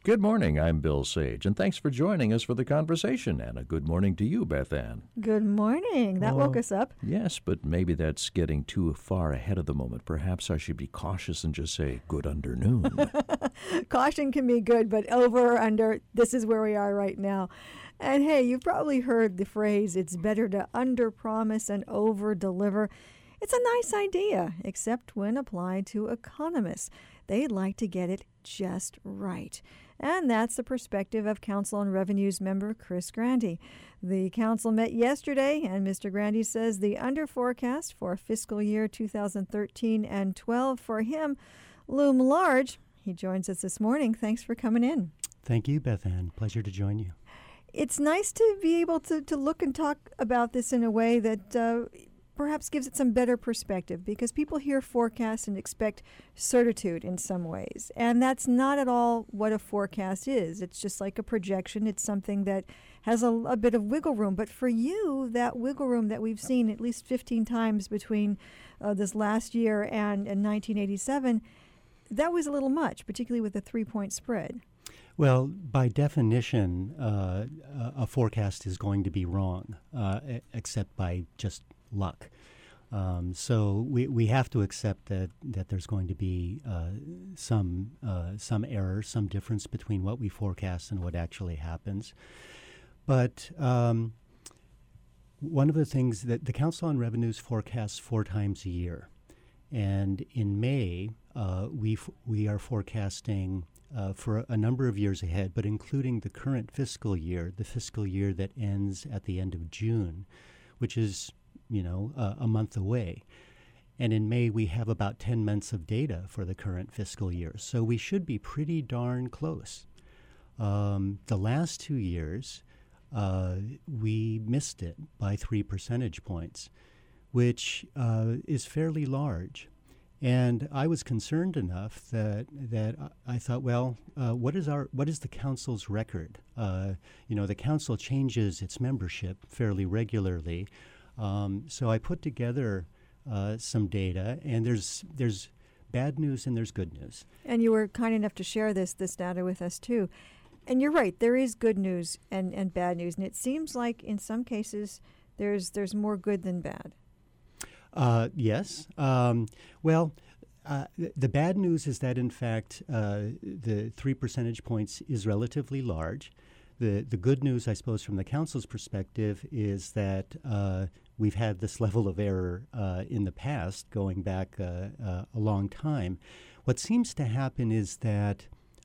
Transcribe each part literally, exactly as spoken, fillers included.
Good morning, I'm Bill Sage, and thanks for joining us for the conversation. And a good morning to you, Beth Ann. Good morning. That Well, woke us up. Yes, but maybe that's getting too far ahead of the moment. Perhaps I should be cautious and just say good undernoon. Caution can be good, but over or under, this is where we are right now. And hey, you've probably heard the phrase, it's better to under-promise and over-deliver. It's a nice idea, except when applied to economists. They like to get it just right. And that's the perspective of Council on Revenue's member Chris Grandy. The council met yesterday, and Mister Grandy says the under forecast for fiscal year two thousand thirteen and twelve for him loom large. He joins us this morning. Thanks for coming in. Thank you, Beth Ann. Pleasure to join you. It's nice to be able to, to look and talk about this in a way that uh, perhaps gives it some better perspective, because people hear forecasts and expect certitude in some ways. And that's not at all what a forecast is. It's just like a projection. It's something that has a, a bit of wiggle room. But for you, that wiggle room that we've seen at least fifteen times between uh, this last year and, and nineteen eighty-seven, that was a little much, particularly with a three-point spread. Well, by definition, uh, a forecast is going to be wrong, uh, except by just luck. Um, so we, we have to accept that, that there's going to be uh, some uh, some error, some difference between what we forecast and what actually happens. But um, one of the things that the Council on Revenues forecasts four times a year. And in May, uh, we, f- we are forecasting uh, for a number of years ahead, but including the current fiscal year, the fiscal year that ends at the end of June, which is you know, uh, a month away. And in May, we have about ten months of data for the current fiscal year. So we should be pretty darn close. Um, the last two years, uh, we missed it by three percentage points, which uh, is fairly large. And I was concerned enough that that I thought, well, uh, what is our what is the council's record? Uh, you know, the council changes its membership fairly regularly. Um, so I put together uh, some data, and there's there's bad news and there's good news. And you were kind enough to share this this data with us too. And you're right, there is good news and, and bad news, and it seems like in some cases there's there's more good than bad. Uh, yes. Um, well, uh, th- the bad news is that in fact uh, the three percentage points is relatively large. The the good news, I suppose, from the council's perspective is that uh, we've had this level of error uh, in the past, going back uh, uh, a long time. What seems to happen is that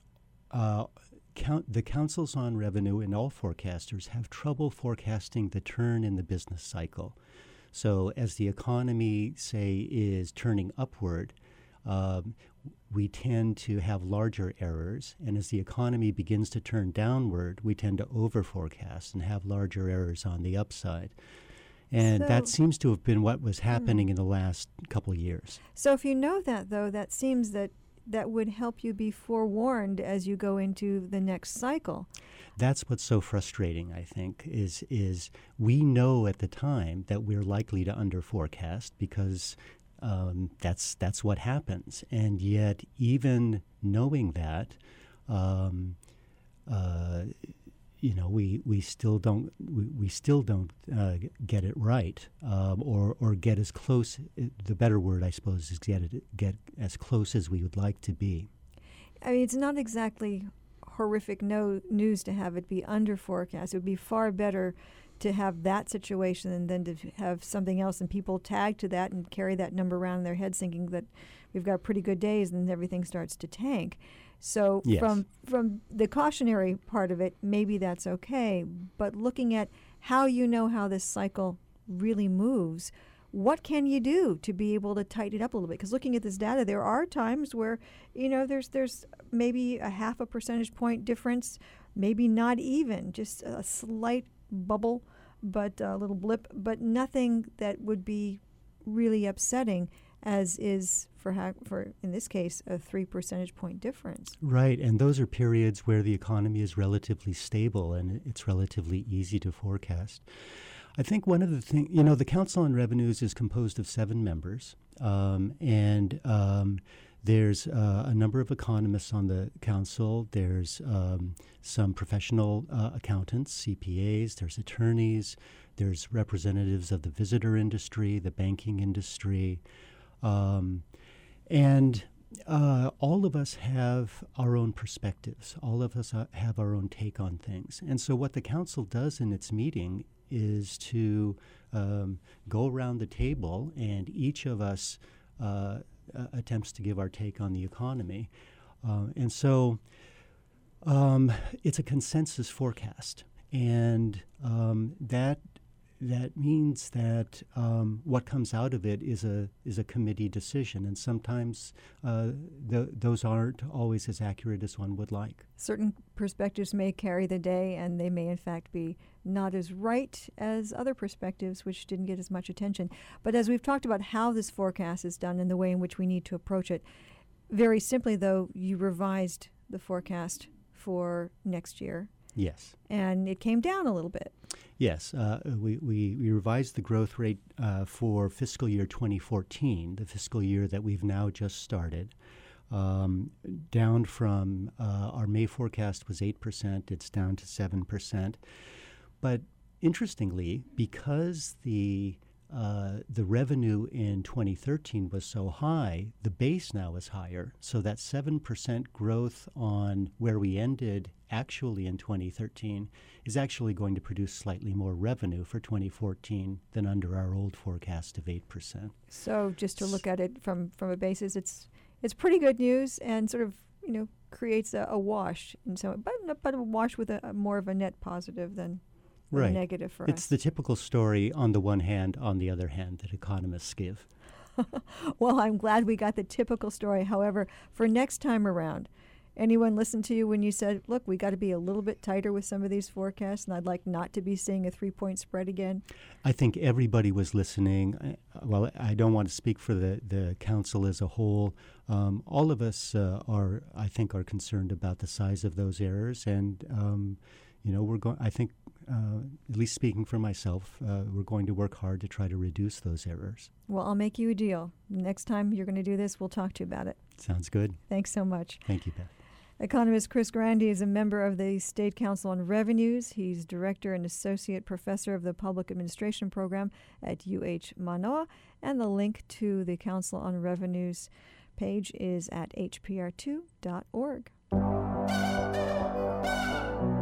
uh, count, the councils on revenue and all forecasters have trouble forecasting the turn in the business cycle. So as the economy, say, is turning upward, um, we tend to have larger errors, and as the economy begins to turn downward, we tend to over-forecast and have larger errors on the upside. And So- that seems to have been what was happening in the last couple of years. So if you know that, though, that seems that that would help you be forewarned as you go into the next cycle. That's what's so frustrating, I think, is is we know at the time that we're likely to under-forecast because Um, that's that's what happens, and yet even knowing that, um, uh, you know, we, we still don't we, we still don't uh, get it right, um, or or get as close. The better word, I suppose, is get it get as close as we would like to be. I mean, it's not exactly horrific no news to have it be under forecast. It would be far better to have that situation and then to have something else and people tag to that and carry that number around in their heads thinking that we've got pretty good days and then everything starts to tank. So Yes. from from the cautionary part of it, maybe that's okay. But looking at how you know how this cycle really moves, what can you do to be able to tighten it up a little bit? Because looking at this data, there are times where, you know, there's there's maybe a half a percentage point difference, maybe not even, just a slight bubble, but a little blip, but nothing that would be really upsetting, as is for ha- for in this case a three percentage point difference. Right, and those are periods where the economy is relatively stable and it's relatively easy to forecast. I think one of the things, you know, the Council on Revenues is composed of seven members, um, and um, There's uh, a number of economists on the council. There's um, some professional uh, accountants, C P As. There's attorneys. There's representatives of the visitor industry, the banking industry. Um, and uh, all of us have our own perspectives. All of us uh, have our own take on things. And so what the council does in its meeting is to um, go around the table, and each of us uh, uh, attempts to give our take on the economy. Uh, and so um, it's a consensus forecast. And um, that that means that um, what comes out of it is a is a committee decision, and sometimes uh, th- those aren't always as accurate as one would like. Certain perspectives may carry the day, and they may in fact be not as right as other perspectives which didn't get as much attention. But as we've talked about how this forecast is done and the way in which we need to approach it, very simply though, you revised the forecast for next year. Yes. And it came down a little bit. Yes. Uh, we, we, we revised the growth rate uh, for fiscal year twenty fourteen, the fiscal year that we've now just started, um, down from uh, our May forecast was eight percent. It's down to seven percent. But interestingly, because the Uh, the revenue in twenty thirteen was so high, the base now is higher. So that seven percent growth on where we ended actually in twenty thirteen is actually going to produce slightly more revenue for twenty fourteen than under our old forecast of eight percent. So just to look at it from, from a basis, it's it's pretty good news and sort of, you know, creates a, a wash. And so, but, but a wash with a, a more of a net positive than Right. negative for it's us. the typical story on the one hand, on the other hand, that economists give. Well, I'm glad we got the typical story. However, for next time around, anyone listen to you when you said, look, we got to be a little bit tighter with some of these forecasts, and I'd like not to be seeing a three-point spread again? I think everybody was listening. I, well, I don't want to speak for the, the council as a whole. Um, all of us uh, are, I think, are concerned about the size of those errors, and um, you know, we're going. I think, uh, at least speaking for myself, uh, we're going to work hard to try to reduce those errors. Well, I'll make you a deal. Next time you're going to do this, we'll talk to you about it. Sounds good. Thanks so much. Thank you, Beth. Economist Chris Grandy is a member of the State Council on Revenues. He's director and associate professor of the Public Administration Program at U H Manoa, and the link to the Council on Revenues page is at h p r two dot org.